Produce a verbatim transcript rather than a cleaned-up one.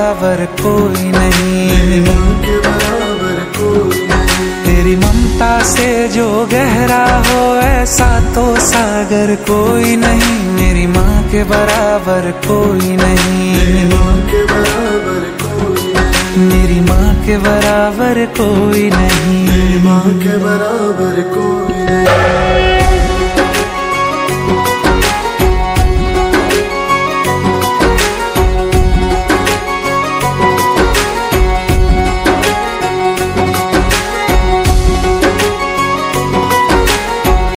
बराबर कोई नहीं, माँ के बराबर कोई नहीं। तेरी ममता से जो गहरा हो ऐसा तो सागर कोई नहीं, मेरी माँ के बराबर कोई नहीं, माँ के बराबर कोई नहीं। मेरी माँ के बराबर कोई नहीं, माँ के बराबर कोई नहीं।